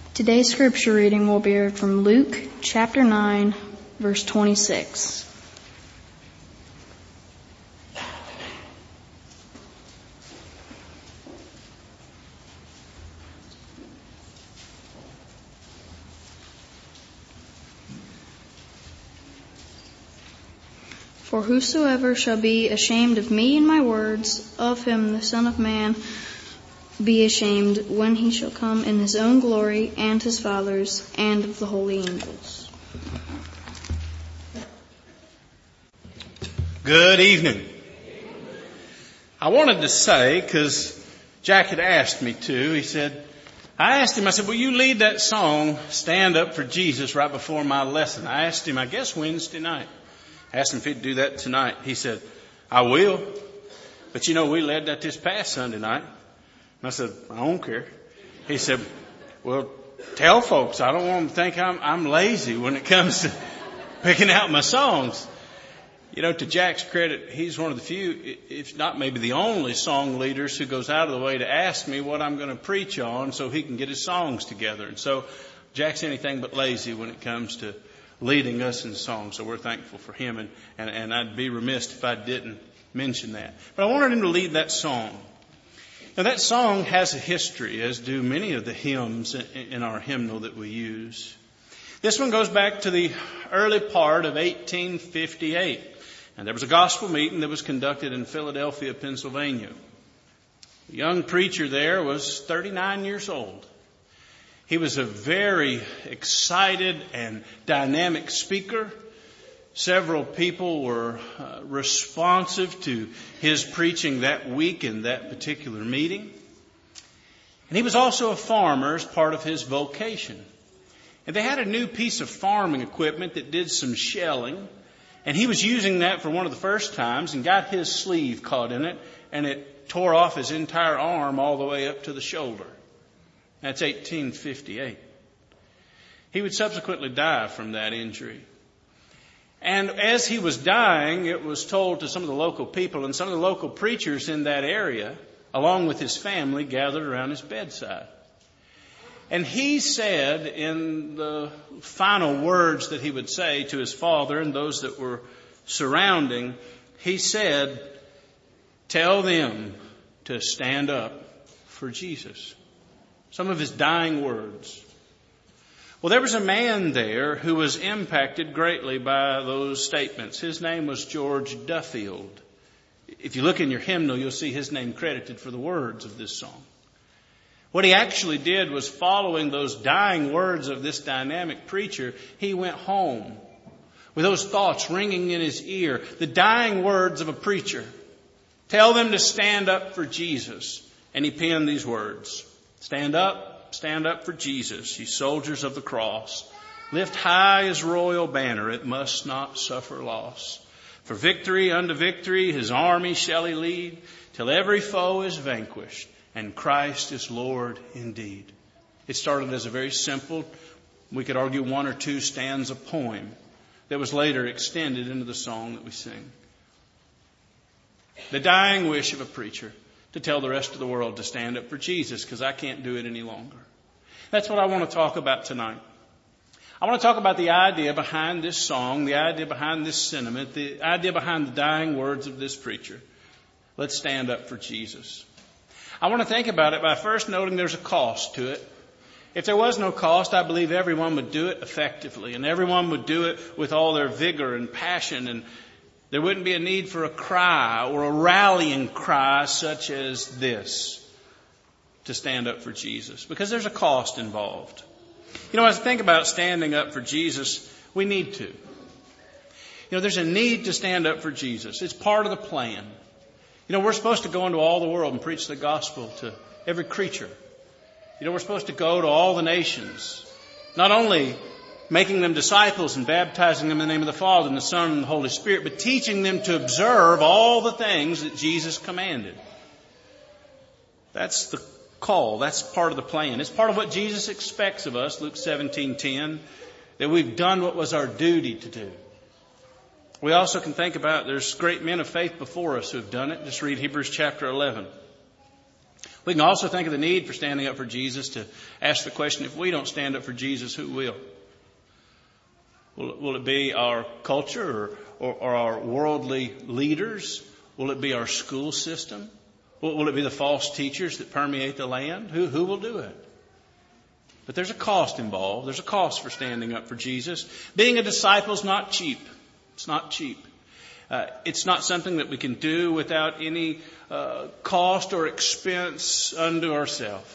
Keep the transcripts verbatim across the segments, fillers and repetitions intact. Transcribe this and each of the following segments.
Today's scripture reading will be from Luke chapter nine, verse twenty-six. For whosoever shall be ashamed of me and my words, of him the Son of Man be ashamed when he shall come in his own glory and his Father's and of the holy angels. Good evening. I wanted to say, because Jack had asked me to, he said, I asked him, I said, will you lead that song, Stand Up for Jesus, right before my lesson? I asked him, I guess Wednesday night. I asked him if he'd do that tonight. He said, I will. But you know, we led that this past Sunday night. And I said, I don't care. He said, well, tell folks, I don't want them to think I'm, I'm lazy when it comes to picking out my songs. You know, to Jack's credit, he's one of the few, if not maybe the only song leaders who goes out of the way to ask me what I'm going to preach on so he can get his songs together. And so Jack's anything but lazy when it comes to leading us in song. So we're thankful for him. And, and, and I'd be remiss if I didn't mention that. But I wanted him to lead that song. Now that song has a history, as do many of the hymns in our hymnal that we use. This one goes back to the early part of eighteen fifty-eight. And there was a gospel meeting that was conducted in Philadelphia, Pennsylvania. The young preacher there was thirty-nine years old. He was a very excited and dynamic speaker. Several people were uh, responsive to his preaching that week in that particular meeting. And he was also a farmer as part of his vocation. And they had a new piece of farming equipment that did some shelling. And he was using that for one of the first times and got his sleeve caught in it. And it tore off his entire arm all the way up to the shoulder. That's eighteen fifty-eight. He would subsequently die from that injury. And as he was dying, it was told to some of the local people, and some of the local preachers in that area, along with his family, gathered around his bedside. And he said in the final words that he would say to his father and those that were surrounding, he said, tell them to stand up for Jesus. Some of his dying words. Well, there was a man there who was impacted greatly by those statements. His name was George Duffield. If you look in your hymnal, you'll see his name credited for the words of this song. What he actually did was, following those dying words of this dynamic preacher, he went home with those thoughts ringing in his ear. The dying words of a preacher. Tell them to stand up for Jesus. And he penned these words. Stand up, stand up for Jesus, ye soldiers of the cross. Lift high his royal banner, it must not suffer loss. For victory unto victory his army shall he lead, till every foe is vanquished, and Christ is Lord indeed. It started as a very simple, we could argue one or two stanza poem that was later extended into the song that we sing. The dying wish of a preacher to tell the rest of the world to stand up for Jesus, because I can't do it any longer. That's what I want to talk about tonight. I want to talk about the idea behind this song, the idea behind this sentiment, the idea behind the dying words of this preacher. Let's stand up for Jesus. I want to think about it by first noting there's a cost to it. If there was no cost, I believe everyone would do it effectively, and everyone would do it with all their vigor and passion, and there wouldn't be a need for a cry or a rallying cry such as this to stand up for Jesus, because there's a cost involved. You know, as I think about standing up for Jesus, we need to. You know, there's a need to stand up for Jesus. It's part of the plan. You know, we're supposed to go into all the world and preach the gospel to every creature. You know, we're supposed to go to all the nations, not only making them disciples and baptizing them in the name of the Father and the Son and the Holy Spirit, but teaching them to observe all the things that Jesus commanded. That's the call. That's part of the plan. It's part of what Jesus expects of us, Luke seventeen ten, that we've done what was our duty to do. We also can think about there's great men of faith before us who have done it. Just read Hebrews chapter eleven. We can also think of the need for standing up for Jesus to ask the question, if we don't stand up for Jesus, who will? Will, will it be our culture or, or, or our worldly leaders? Will it be our school system? Will, will it be the false teachers that permeate the land? Who, who will do it? But there's a cost involved. There's a cost for standing up for Jesus. Being a disciple is not cheap. It's not cheap. Uh, it's not something that we can do without any uh, cost or expense unto ourselves.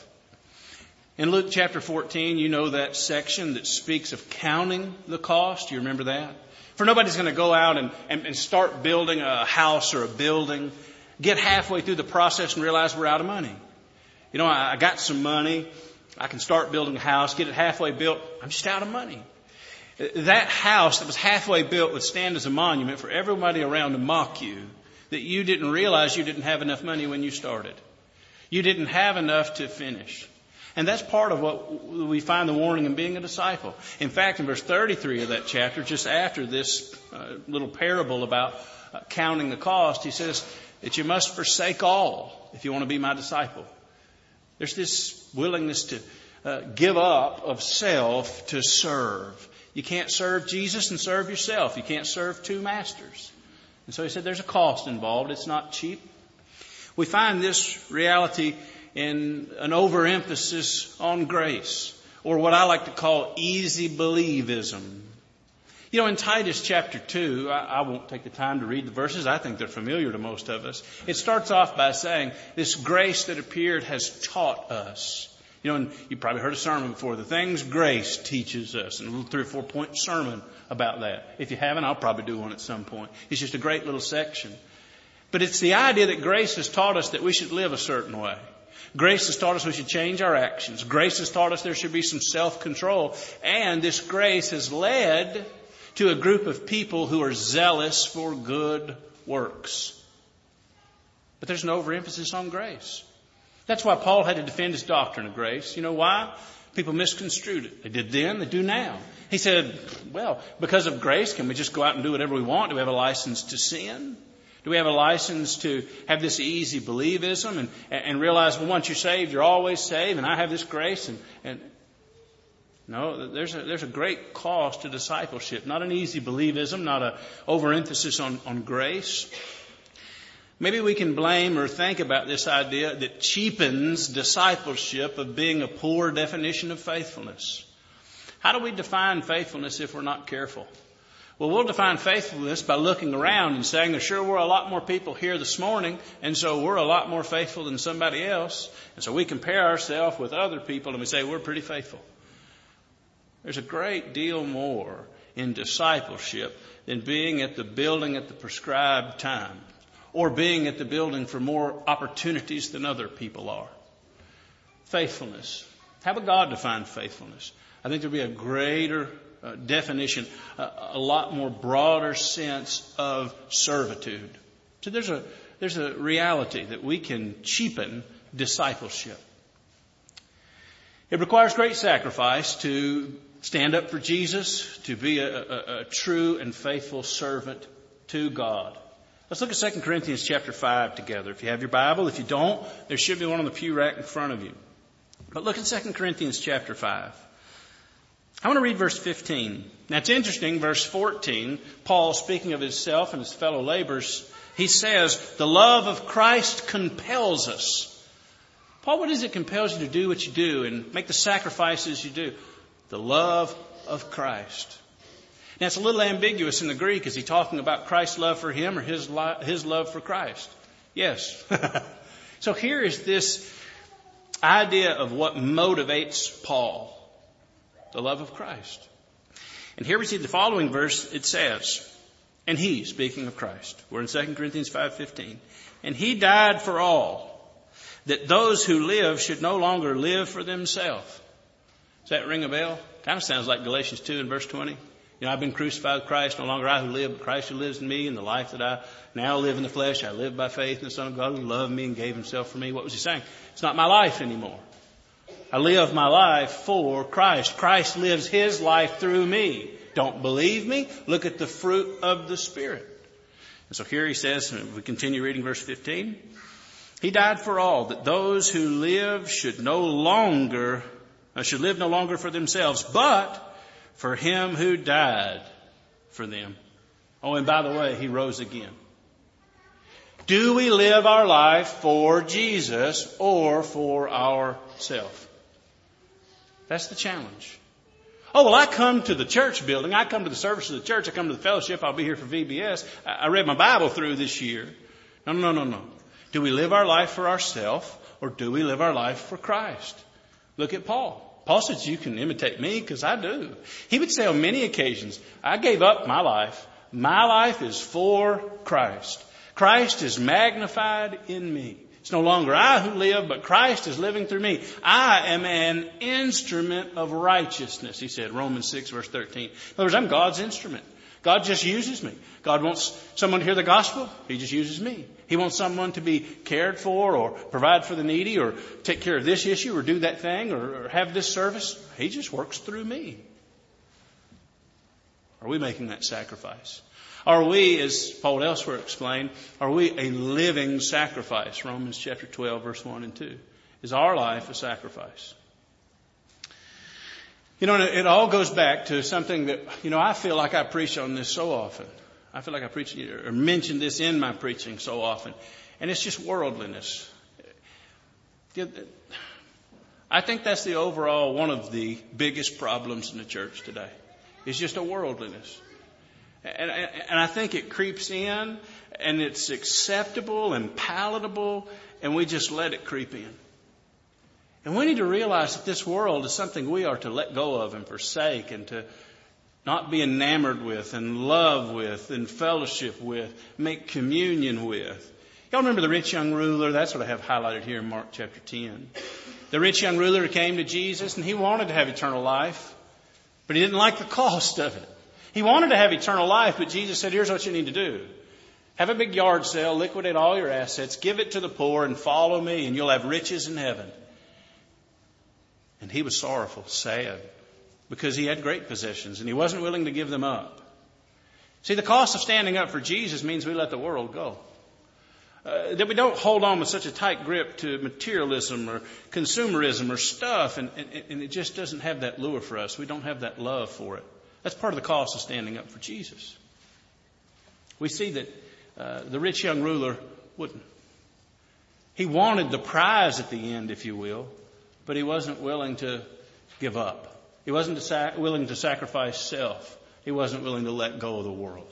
In Luke chapter fourteen, you know that section that speaks of counting the cost. You remember that? For nobody's going to go out and, and, and start building a house or a building, get halfway through the process and realize we're out of money. You know, I, I got some money. I can start building a house, get it halfway built. I'm just out of money. That house that was halfway built would stand as a monument for everybody around to mock you that you didn't realize you didn't have enough money when you started. You didn't have enough to finish. And that's part of what we find the warning in being a disciple. In fact, in verse thirty-three of that chapter, just after this uh, little parable about uh, counting the cost, he says that you must forsake all if you want to be my disciple. There's this willingness to uh, give up of self to serve. You can't serve Jesus and serve yourself. You can't serve two masters. And so he said there's a cost involved. It's not cheap. We find this reality in an overemphasis on grace, or what I like to call easy believism. You know, in Titus chapter two, I, I won't take the time to read the verses. I think they're familiar to most of us. It starts off by saying, this grace that appeared has taught us. You know, and you've probably heard a sermon before, the things grace teaches us, and a little three or four point sermon about that. If you haven't, I'll probably do one at some point. It's just a great little section. But it's the idea that grace has taught us that we should live a certain way. Grace has taught us we should change our actions. Grace has taught us there should be some self-control. And this grace has led to a group of people who are zealous for good works. But there's an overemphasis on grace. That's why Paul had to defend his doctrine of grace. You know why? People misconstrued it. They did then, they do now. He said, well, because of grace, can we just go out and do whatever we want? Do we have a license to sin? Do we have a license to have this easy believism and, and realize, well, once you're saved, you're always saved, and I have this grace? And, and no, there's a, there's a great cost to discipleship. Not an easy believism, not an overemphasis on, on grace. Maybe we can blame or think about this idea that cheapens discipleship of being a poor definition of faithfulness. How do we define faithfulness if we're not careful? Well, we'll define faithfulness by looking around and saying there sure were a lot more people here this morning, and so we're a lot more faithful than somebody else. And so we compare ourselves with other people and we say we're pretty faithful. There's a great deal more in discipleship than being at the building at the prescribed time or being at the building for more opportunities than other people are. Faithfulness. How would God define faithfulness? I think there'd be a greater Uh, definition, uh, a lot more broader sense of servitude. So there's a there's a reality that we can cheapen discipleship. It requires great sacrifice to stand up for Jesus, to be a, a, a true and faithful servant to God. Let's look at Second Corinthians chapter five together. If you have your Bible, if you don't, there should be one on the pew rack in front of you. But look at Second Corinthians chapter five. I want to read verse fifteen. Now it's interesting, verse fourteen, Paul speaking of himself and his fellow laborers, he says, the love of Christ compels us. Paul, what is it compels you to do what you do and make the sacrifices you do? The love of Christ. Now it's a little ambiguous in the Greek. Is he talking about Christ's love for him or his, lo- his love for Christ? Yes. So here is this idea of what motivates Paul. The love of Christ. And here we see the following verse. It says, and he, speaking of Christ, we're in Second Corinthians five fifteen, and he died for all, that those who live should no longer live for themselves. Does that ring a bell? Kind of sounds like Galatians two and verse twenty. You know, I've been crucified with Christ, no longer I who live, but Christ who lives in me, and the life that I now live in the flesh, I live by faith in the Son of God who loved me and gave himself for me. What was he saying? It's not my life anymore. I live my life for Christ. Christ lives his life through me. Don't believe me? Look at the fruit of the Spirit. And so here he says, we continue reading verse fifteen. He died for all, that those who live should no longer, uh, should live no longer for themselves, but for him who died for them. Oh, and by the way, he rose again. Do we live our life for Jesus or for ourselves? That's the challenge. Oh, well, I come to the church building. I come to the service of the church. I come to the fellowship. I'll be here for V B S. I read my Bible through this year. No, no, no, no. Do we live our life for ourselves or do we live our life for Christ? Look at Paul. Paul says, you can imitate me because I do. He would say on many occasions, I gave up my life. My life is for Christ. Christ is magnified in me. It's no longer I who live, but Christ is living through me. I am an instrument of righteousness, he said, Romans six, verse thirteen. In other words, I'm God's instrument. God just uses me. God wants someone to hear the gospel. He just uses me. He wants someone to be cared for or provide for the needy or take care of this issue or do that thing or, or have this service. He just works through me. Are we making that sacrifice? Are we, as Paul elsewhere explained, are we a living sacrifice? Romans chapter twelve, verse one and two. Is our life a sacrifice? You know, it all goes back to something that, you know, I feel like I preach on this so often. I feel like I preach or mention this in my preaching so often. And it's just worldliness. I think that's the overall one of the biggest problems in the church today. It's just a worldliness. And, and I think it creeps in and it's acceptable and palatable and we just let it creep in. And we need to realize that this world is something we are to let go of and forsake and to not be enamored with and love with and fellowship with, make communion with. Y'all remember the rich young ruler? That's what I have highlighted here in Mark chapter ten. The rich young ruler came to Jesus and he wanted to have eternal life, but he didn't like the cost of it. He wanted to have eternal life, but Jesus said, here's what you need to do. Have a big yard sale, liquidate all your assets, give it to the poor and follow me and you'll have riches in heaven. And he was sorrowful, sad, because he had great possessions and he wasn't willing to give them up. See, the cost of standing up for Jesus means we let the world go. Uh, that we don't hold on with such a tight grip to materialism or consumerism or stuff, and, and, and it just doesn't have that lure for us. We don't have that love for it. That's part of the cost of standing up for Jesus. We see that uh, the rich young ruler wouldn't. He wanted the prize at the end, if you will, but he wasn't willing to give up. He wasn't to sac- willing to sacrifice self. He wasn't willing to let go of the world.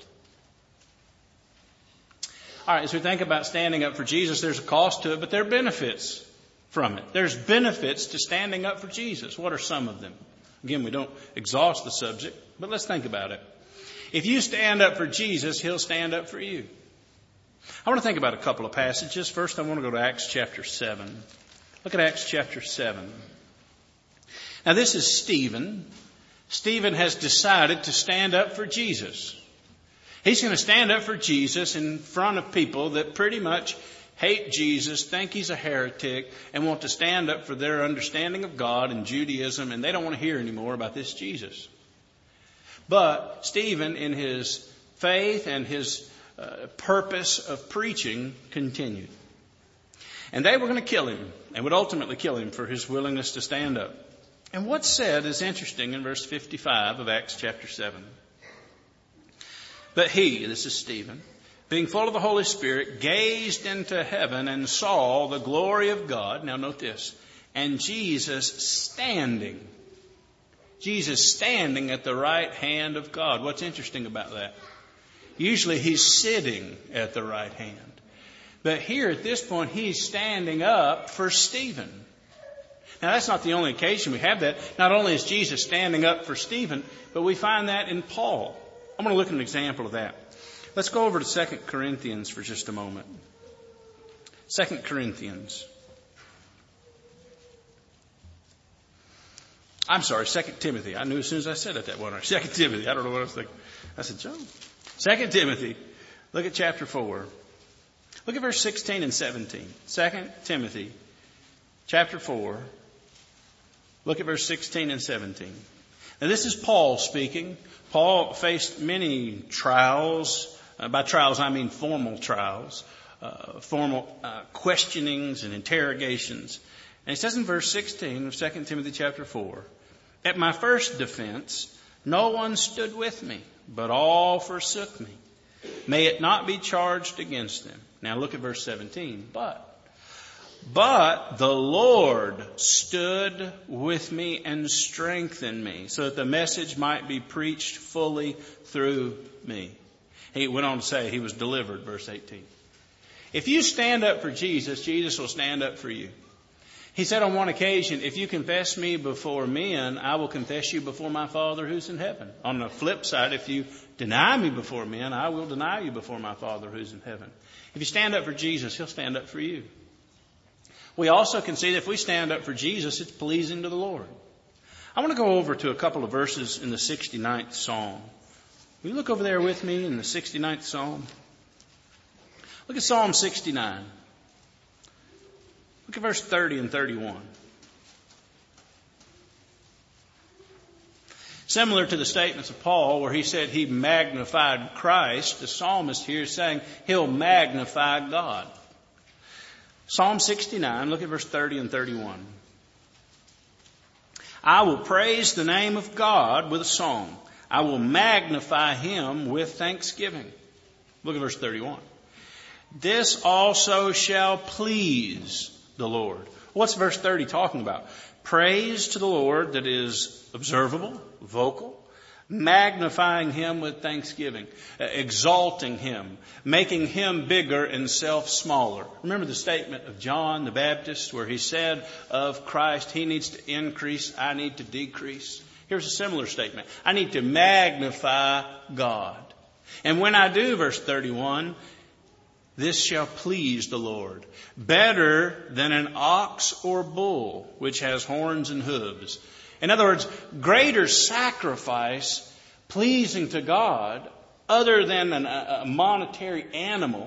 All right, as we think about standing up for Jesus, there's a cost to it, but there are benefits from it. There's benefits to standing up for Jesus. What are some of them? Again, we don't exhaust the subject, but let's think about it. If you stand up for Jesus, he'll stand up for you. I want to think about a couple of passages. First, I want to go to Acts chapter seven. Look at Acts chapter seven. Now, this is Stephen. Stephen has decided to stand up for Jesus. He's going to stand up for Jesus in front of people that pretty much hate Jesus, think he's a heretic, and want to stand up for their understanding of God and Judaism, and they don't want to hear anymore about this Jesus. But Stephen, in his faith and his uh, purpose of preaching, continued. And they were going to kill him, and would ultimately kill him for his willingness to stand up. And what's said is interesting in verse fifty-five of Acts chapter seven. But he, this is Stephen, being full of the Holy Spirit, gazed into heaven and saw the glory of God. Now note this. And Jesus standing. Jesus standing at the right hand of God. What's interesting about that? Usually he's sitting at the right hand. But here at this point, he's standing up for Stephen. Now that's not the only occasion we have that. Not only is Jesus standing up for Stephen, but we find that in Paul. I'm going to look at an example of that. Let's go over to Second Corinthians for just a moment. Second Corinthians. I'm sorry, Second Timothy. I knew as soon as I said it that one. Second Timothy. I don't know what I was thinking. I said, John. Second Timothy. Look at chapter four. Look at verse sixteen and seventeen. Second Timothy, chapter four. Look at verse sixteen and seventeen. Now this is Paul speaking. Paul faced many trials. Uh, by trials, I mean formal trials. uh, formal uh, questionings and interrogations. And he says in verse sixteen of Second Timothy chapter four, "At my first defense, no one stood with me, but all forsook me. May it not be charged against them." Now look at verse seventeen. But, but the Lord stood with me and strengthened me, so that the message might be preached fully through me. He went on to say he was delivered, verse eighteen. If you stand up for Jesus, Jesus will stand up for you. He said on one occasion, "If you confess me before men, I will confess you before my Father who's in heaven." On the flip side, if you deny me before men, I will deny you before my Father who's in heaven. If you stand up for Jesus, He'll stand up for you. We also can see that if we stand up for Jesus, it's pleasing to the Lord. I want to go over to a couple of verses in the sixty-ninth Psalm. Will you look over there with me in the sixty-ninth Psalm? Look at Psalm sixty-nine. Look at verse thirty and thirty-one. Similar to the statements of Paul where he said he magnified Christ, the psalmist here is saying he'll magnify God. Psalm sixty-nine, look at verse thirty and thirty-one. "I will praise the name of God with a song. I will magnify Him with thanksgiving." Look at verse thirty-one. "This also shall please the Lord." What's verse thirty talking about? Praise to the Lord that is observable, vocal, magnifying Him with thanksgiving, exalting Him, making Him bigger and self smaller. Remember the statement of John the Baptist where he said of Christ, He needs to increase, I need to decrease. Here's a similar statement. I need to magnify God. And when I do, verse thirty-one, "This shall please the Lord, better than an ox or bull, which has horns and hooves." In other words, greater sacrifice pleasing to God, other than an, a monetary animal,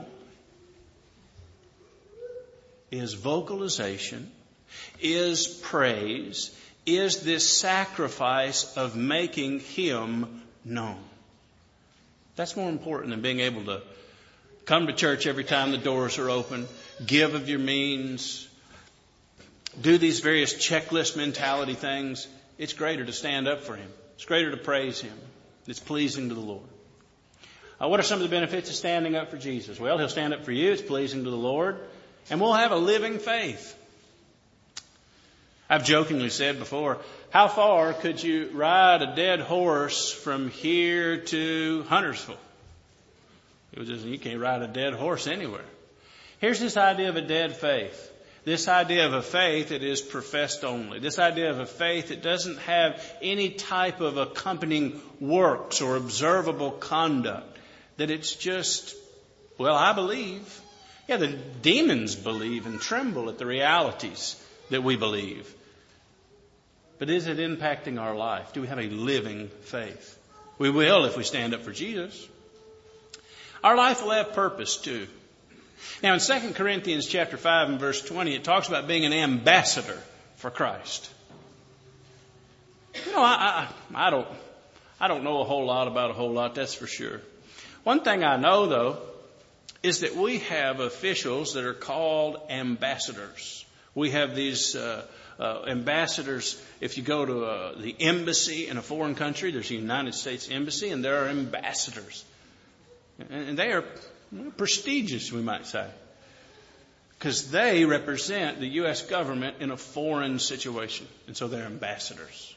is vocalization, is praise, is this sacrifice of making Him known. That's more important than being able to come to church every time the doors are open, give of your means, do these various checklist mentality things. It's greater to stand up for Him. It's greater to praise Him. It's pleasing to the Lord. Uh, what are some of the benefits of standing up for Jesus? Well, He'll stand up for you. It's pleasing to the Lord. And we'll have a living faith. I've jokingly said before, how far could you ride a dead horse from here to Huntersville? It was just, you can't ride a dead horse anywhere. Here's this idea of a dead faith. This idea of a faith that is professed only. This idea of a faith that doesn't have any type of accompanying works or observable conduct. That it's just, well, I believe. Yeah, the demons believe and tremble at the realities that we believe. But is it impacting our life? Do we have a living faith? We will if we stand up for Jesus. Our life will have purpose too. Now in Second Corinthians chapter five and verse twenty, it talks about being an ambassador for Christ. You know, I, I, I don't, I don't know a whole lot about a whole lot, that's for sure. One thing I know though, is that we have officials that are called ambassadors. We have these uh, uh, ambassadors. If you go to uh, the embassy in a foreign country, there's a United States embassy, and there are ambassadors. And they are prestigious, we might say, because they represent the U S government in a foreign situation. And so they're ambassadors.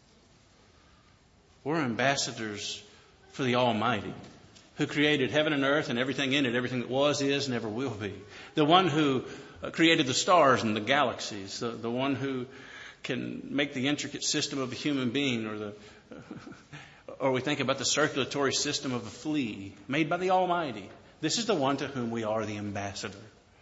We're ambassadors for the Almighty, who created heaven and earth and everything in it, everything that was, is, never will be. The one who created the stars and the galaxies, the, the one who can make the intricate system of a human being, or the or we think about the circulatory system of a flea, made by the Almighty. This is the one to whom we are the ambassador.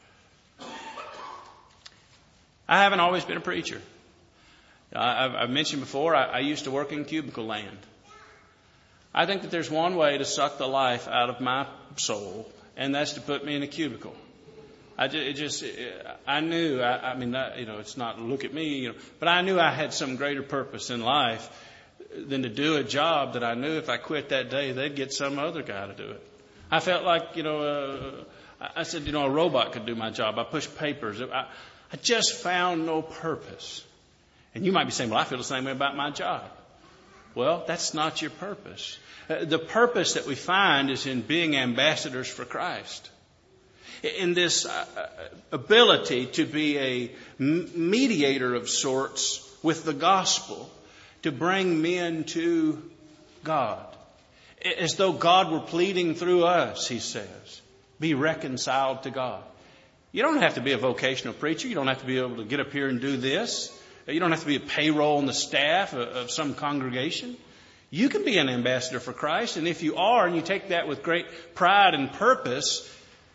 I haven't always been a preacher. I've, I've mentioned before, I, I used to work in cubicle land. I think that there's one way to suck the life out of my soul, and that's to put me in a cubicle. I just, it just I knew, I, I mean, that, you know, it's not look at me, you know, but I knew I had some greater purpose in life than to do a job that I knew if I quit that day, they'd get some other guy to do it. I felt like, you know, uh, I said, you know, a robot could do my job. I push papers. I, I just found no purpose. And you might be saying, well, I feel the same way about my job. Well, that's not your purpose. Uh, the purpose that we find is in being ambassadors for Christ. In this uh, ability to be a mediator of sorts with the gospel, to bring men to God. As though God were pleading through us, he says. Be reconciled to God. You don't have to be a vocational preacher. You don't have to be able to get up here and do this. You don't have to be a payroll on the staff of some congregation. You can be an ambassador for Christ. And if you are, and you take that with great pride and purpose,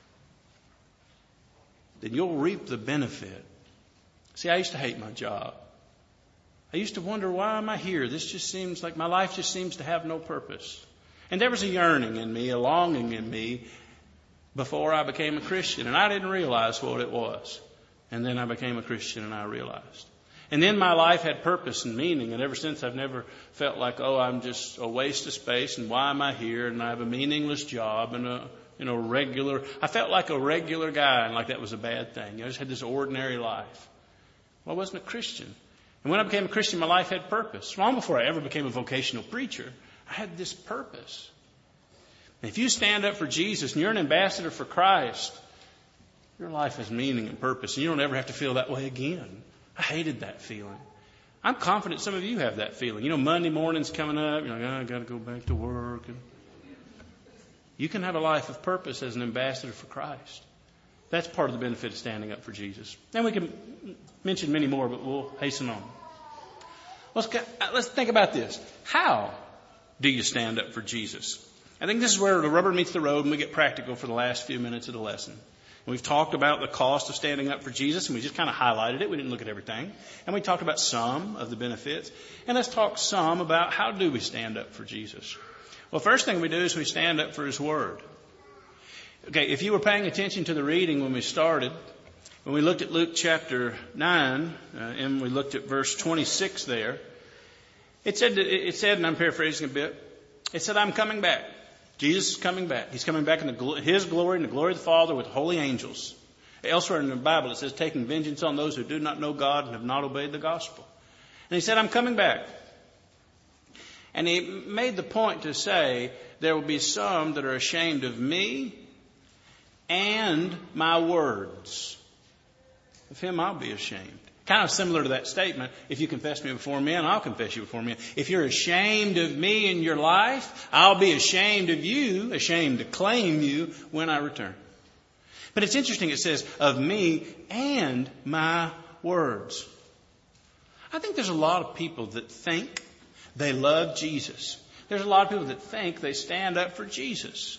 then you'll reap the benefit. See, I used to hate my job. I used to wonder, why am I here? This just seems like my life just seems to have no purpose. And there was a yearning in me, a longing in me before I became a Christian. And I didn't realize what it was. And then I became a Christian and I realized. And then my life had purpose and meaning. And ever since I've never felt like, oh, I'm just a waste of space. And why am I here? And I have a meaningless job and a, you know, regular. I felt like a regular guy and like that was a bad thing. I just had this ordinary life. Well, I wasn't a Christian. And when I became a Christian, my life had purpose. Long before I ever became a vocational preacher, I had this purpose. And if you stand up for Jesus and you're an ambassador for Christ, your life has meaning and purpose. And you don't ever have to feel that way again. I hated that feeling. I'm confident some of you have that feeling. You know, Monday morning's coming up. You're like, oh, I got to go back to work. And you can have a life of purpose as an ambassador for Christ. That's part of the benefit of standing up for Jesus. And we can mention many more, but we'll hasten on. Let's, let's think about this. How do you stand up for Jesus? I think this is where the rubber meets the road and we get practical for the last few minutes of the lesson. We've talked about the cost of standing up for Jesus, and we just kind of highlighted it. We didn't look at everything. And we talked about some of the benefits. And let's talk some about how do we stand up for Jesus. Well, first thing we do is we stand up for His Word. Okay, if you were paying attention to the reading when we started, when we looked at Luke chapter nine, uh, and we looked at verse twenty-six there, it said, it said, and I'm paraphrasing a bit, it said, I'm coming back. Jesus is coming back. He's coming back in the, His glory and the glory of the Father with holy angels. Elsewhere in the Bible it says, taking vengeance on those who do not know God and have not obeyed the gospel. And He said, I'm coming back. And He made the point to say, there will be some that are ashamed of me and my words. Of Him I'll be ashamed. Kind of similar to that statement, if you confess me before men, I'll confess you before men. If you're ashamed of me in your life, I'll be ashamed of you, ashamed to claim you when I return. But it's interesting, it says, of me and my words. I think there's a lot of people that think they love Jesus. There's a lot of people that think they stand up for Jesus.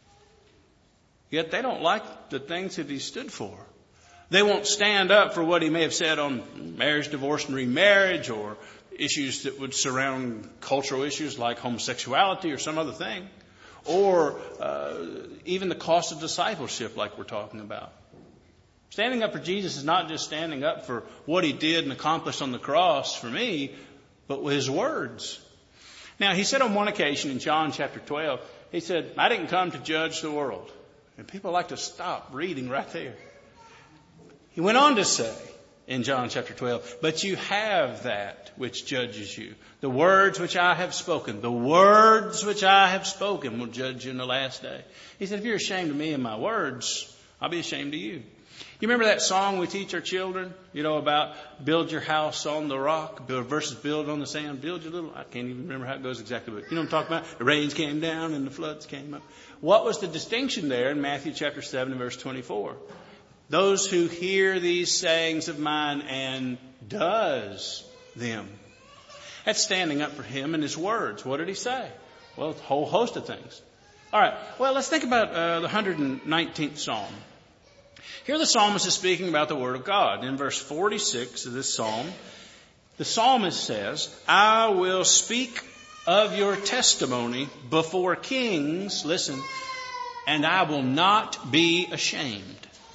Yet they don't like the things that He stood for. They won't stand up for what He may have said on marriage, divorce, and remarriage, or issues that would surround cultural issues like homosexuality or some other thing, or uh, even the cost of discipleship like we're talking about. Standing up for Jesus is not just standing up for what He did and accomplished on the cross for me, but with His words. Now, He said on one occasion in John chapter twelve, He said, I didn't come to judge the world. And people like to stop reading right there. He went on to say in John chapter twelve, but you have that which judges you. The words which I have spoken, the words which I have spoken will judge you in the last day. He said, if you're ashamed of me and my words, I'll be ashamed of you. You remember that song we teach our children, you know, about build your house on the rock build versus build on the sand? Build your little, I can't even remember how it goes exactly, but you know what I'm talking about? The rains came down and the floods came up. What was the distinction there in Matthew chapter seven and verse twenty-four? Those who hear these sayings of mine and does them. That's standing up for Him and His words. What did He say? Well, a whole host of things. All right. Well, let's think about uh, the one hundred nineteenth Psalm. Here the psalmist is speaking about the Word of God. In verse forty-six of this psalm, the psalmist says, I will speak of your testimony before kings, listen, and I will not be ashamed.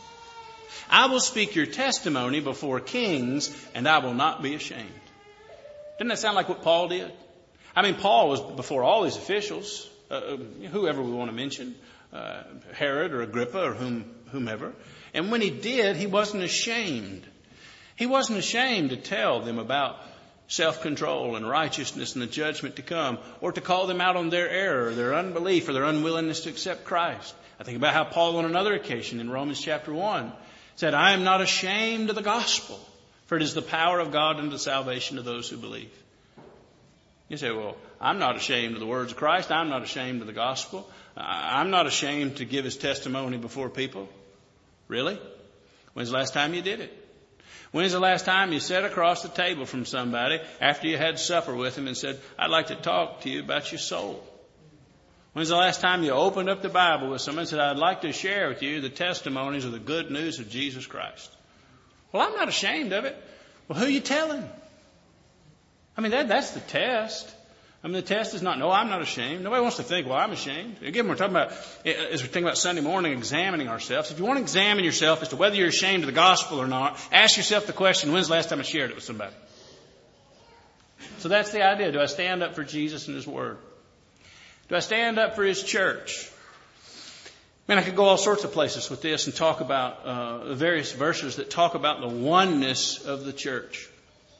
I will speak your testimony before kings, and I will not be ashamed. Doesn't that sound like what Paul did? I mean, Paul was before all these officials, uh, whoever we want to mention, uh, Herod or Agrippa or whom, whomever. And when he did, he wasn't ashamed. He wasn't ashamed to tell them about self-control and righteousness and the judgment to come, or to call them out on their error, their unbelief, or their unwillingness to accept Christ. I think about how Paul on another occasion in Romans chapter one said, I am not ashamed of the gospel, for it is the power of God unto salvation to those who believe. You say, well, I'm not ashamed of the words of Christ. I'm not ashamed of the gospel. I'm not ashamed to give his testimony before people. Really? When's the last time you did it? When's the last time you sat across the table from somebody after you had supper with them and said, I'd like to talk to you about your soul? When's the last time you opened up the Bible with someone and said, I'd like to share with you the testimonies of the good news of Jesus Christ? Well, I'm not ashamed of it. Well, who are you telling? I mean, that, that's the test. I mean, the test is not, no, I'm not ashamed. Nobody wants to think, well, I'm ashamed. Again, we're talking about, as we're thinking about Sunday morning, examining ourselves. If you want to examine yourself as to whether you're ashamed of the gospel or not, ask yourself the question, when's the last time I shared it with somebody? So that's the idea. Do I stand up for Jesus and his word? Do I stand up for his church? I mean, I could go all sorts of places with this and talk about uh, the various verses that talk about the oneness of the church.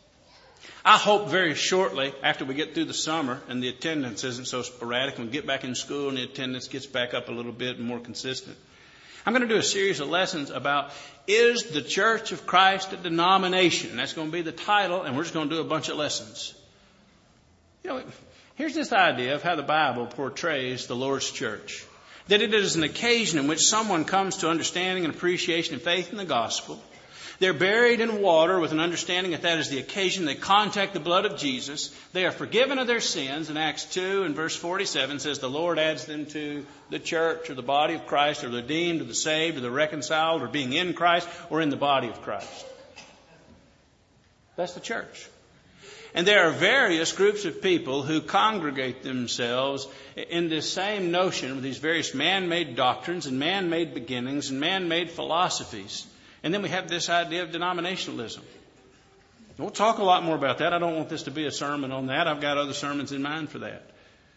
I hope very shortly, after we get through the summer and the attendance isn't so sporadic, and we get back in school and the attendance gets back up a little bit and more consistent, I'm going to do a series of lessons about, is the Church of Christ a denomination? That's going to be the title, and we're just going to do a bunch of lessons. You know, here's this idea of how the Bible portrays the Lord's church. That it is an occasion in which someone comes to understanding and appreciation and faith in the gospel. They're buried in water with an understanding that that is the occasion they contact the blood of Jesus. They are forgiven of their sins. In Acts two and verse forty-seven says the Lord adds them to the church or the body of Christ, or the redeemed or the saved or the reconciled, or being in Christ or in the body of Christ. That's the church. And there are various groups of people who congregate themselves in this same notion with these various man-made doctrines and man-made beginnings and man-made philosophies. And then we have this idea of denominationalism. We'll talk a lot more about that. I don't want this to be a sermon on that. I've got other sermons in mind for that.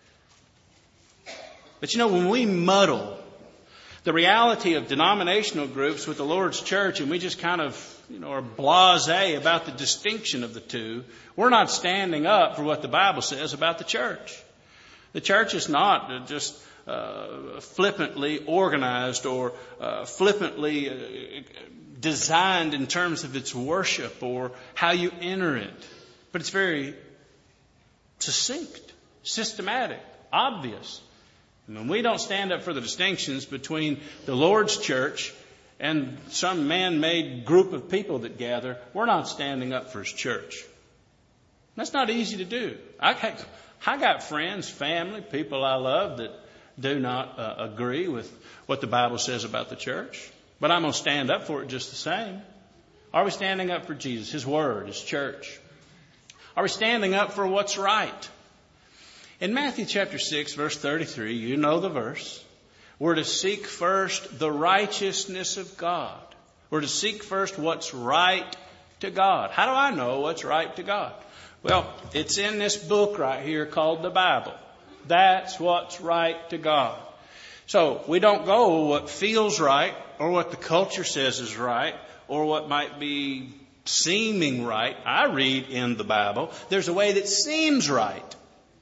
But you know, when we muddle the reality of denominational groups with the Lord's church, and we just kind of, you know, are blasé about the distinction of the two, we're not standing up for what the Bible says about the church. The church is not just uh, flippantly organized or uh, flippantly uh, designed in terms of its worship or how you enter it. But it's very succinct, systematic, obvious. And when we don't stand up for the distinctions between the Lord's church and some man-made group of people that gather, we're not standing up for his church. That's not easy to do. I got, I got friends, family, people I love that do not uh, agree with what the Bible says about the church. But I'm going to stand up for it just the same. Are we standing up for Jesus, his word, his church? Are we standing up for what's right? In Matthew chapter six, verse thirty-three, you know the verse. We're to seek first the righteousness of God. We're to seek first what's right to God. How do I know what's right to God? Well, it's in this book right here called the Bible. That's what's right to God. So we don't go what feels right or what the culture says is right or what might be seeming right. I read in the Bible, there's a way that seems right.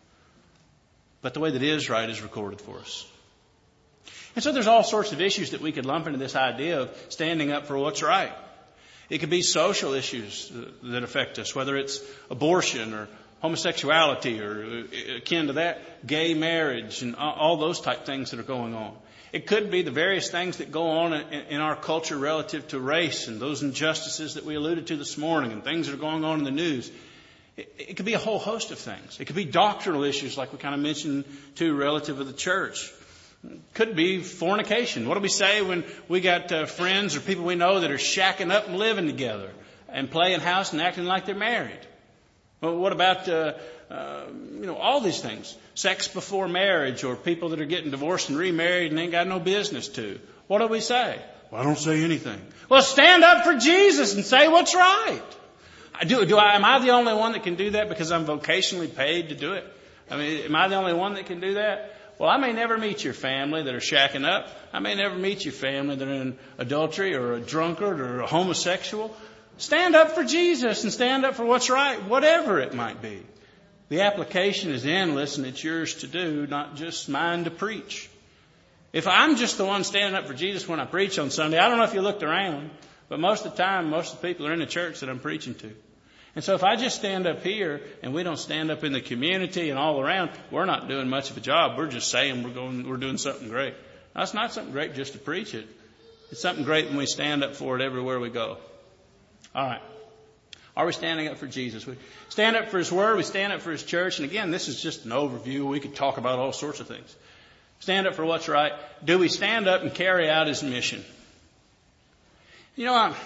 But the way that is right is recorded for us. And so there's all sorts of issues that we could lump into this idea of standing up for what's right. It could be social issues that affect us, whether it's abortion or homosexuality or akin to that, gay marriage and all those type things that are going on. It could be the various things that go on in our culture relative to race and those injustices that we alluded to this morning and things that are going on in the news. It could be a whole host of things. It could be doctrinal issues like we kind of mentioned too relative to the church. It could be fornication. What do we say when we got uh, friends or people we know that are shacking up and living together and playing house and acting like they're married? Well, what about, uh, uh, you know, all these things? Sex before marriage or people that are getting divorced and remarried and ain't got no business to. What do we say? Well, I don't say anything. Well, stand up for Jesus and say what's right. Do, do I, am I the only one that can do that because I'm vocationally paid to do it? I mean, am I the only one that can do that? well, I may never meet your family that are shacking up. I may never meet your family that are in adultery or a drunkard or a homosexual. Stand up for Jesus and stand up for what's right, whatever it might be. The application is endless, and it's yours to do, not just mine to preach. If I'm just the one standing up for Jesus when I preach on Sunday, I don't know if you looked around, but most of the time, most of the people are in the church that I'm preaching to. And so if I just stand up here and we don't stand up in the community and all around, we're not doing much of a job. We're just saying we're going, we're doing something great. Now, it's not something great just to preach it. It's something great when we stand up for it everywhere we go. All right. Are we standing up for Jesus? We stand up for His Word. We stand up for His church. And again, this is just an overview. We could talk about all sorts of things. Stand up for what's right. Do we stand up and carry out His mission? You know, I'm,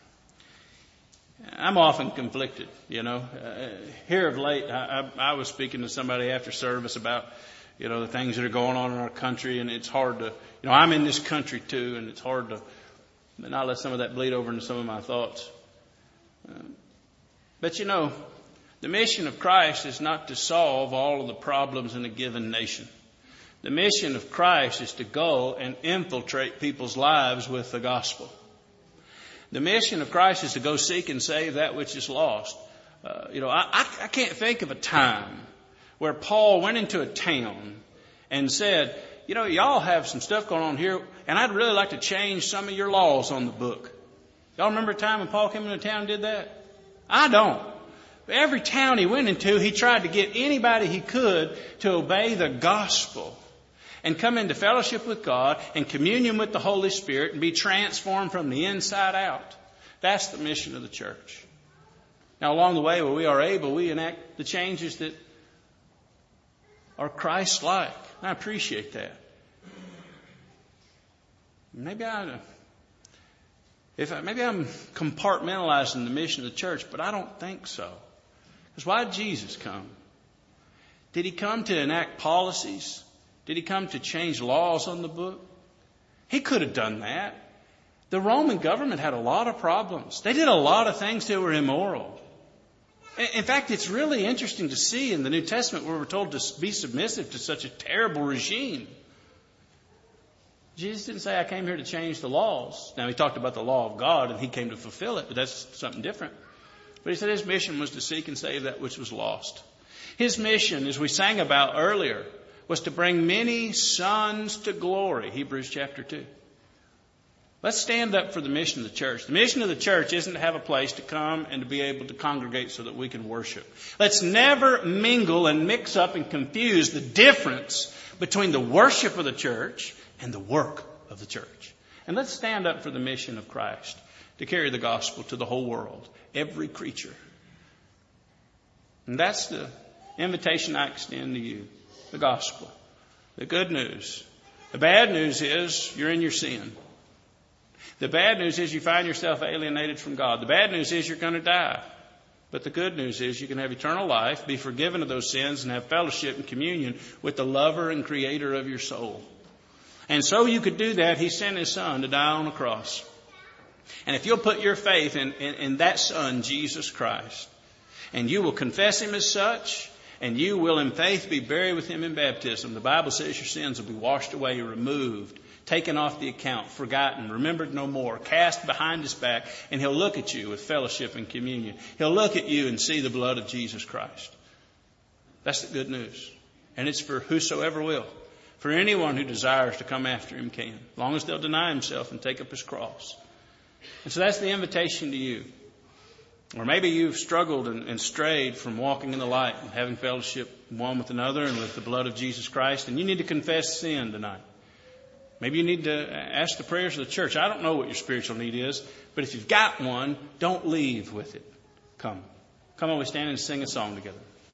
I'm often conflicted, you know. Uh, here of late, I, I, I was speaking to somebody after service about, you know, the things that are going on in our country. And it's hard to, you know, I'm in this country too. And it's hard to not let some of that bleed over into some of my thoughts. Uh, but, you know, the mission of Christ is not to solve all of the problems in a given nation. The mission of Christ is to go and infiltrate people's lives with the gospel. The mission of Christ is to go seek and save that which is lost. Uh, you know, I, I, I can't think of a time where Paul went into a town and said, you know, y'all have some stuff going on here, and I'd really like to change some of your laws on the book. Y'all remember a time when Paul came into town and did that? I don't. Every town he went into, he tried to get anybody he could to obey the gospel and come into fellowship with God and communion with the Holy Spirit and be transformed from the inside out. That's the mission of the church. Now, along the way, where we are able, we enact the changes that are Christ-like. I appreciate that. Maybe I, if I, maybe I'm compartmentalizing the mission of the church, but I don't think so. Because why did Jesus come? Did He come to enact policies? Did He come to change laws on the book? He could have done that. The Roman government had a lot of problems. They did a lot of things that were immoral. In fact, it's really interesting to see in the New Testament where we're told to be submissive to such a terrible regime. Jesus didn't say, I came here to change the laws. Now, He talked about the law of God and He came to fulfill it, but that's something different. But He said His mission was to seek and save that which was lost. His mission, as we sang about earlier, was to bring many sons to glory. Hebrews chapter two. Let's stand up for the mission of the church. The mission of the church isn't to have a place to come and to be able to congregate so that we can worship. Let's never mingle and mix up and confuse the difference between the worship of the church and the work of the church. And let's stand up for the mission of Christ to carry the gospel to the whole world, every creature. And that's the invitation I extend to you, the gospel, the good news. The bad news is you're in your sin. The bad news is you find yourself alienated from God. The bad news is you're going to die. But the good news is you can have eternal life, be forgiven of those sins, and have fellowship and communion with the lover and creator of your soul. And so you could do that. He sent His Son to die on the cross. And if you'll put your faith in, in, in that Son, Jesus Christ, and you will confess Him as such, and you will in faith be buried with Him in baptism, the Bible says your sins will be washed away, removed, taken off the account, forgotten, remembered no more, cast behind His back, and He'll look at you with fellowship and communion. He'll look at you and see the blood of Jesus Christ. That's the good news. And it's for whosoever will. For anyone who desires to come after Him can, as long as they'll deny himself and take up his cross. And so that's the invitation to you. Or maybe you've struggled and, and strayed from walking in the light and having fellowship one with another and with the blood of Jesus Christ, and you need to confess sin tonight. Maybe you need to ask the prayers of the church. I don't know what your spiritual need is, but if you've got one, don't leave with it. Come. Come on, we stand and sing a song together.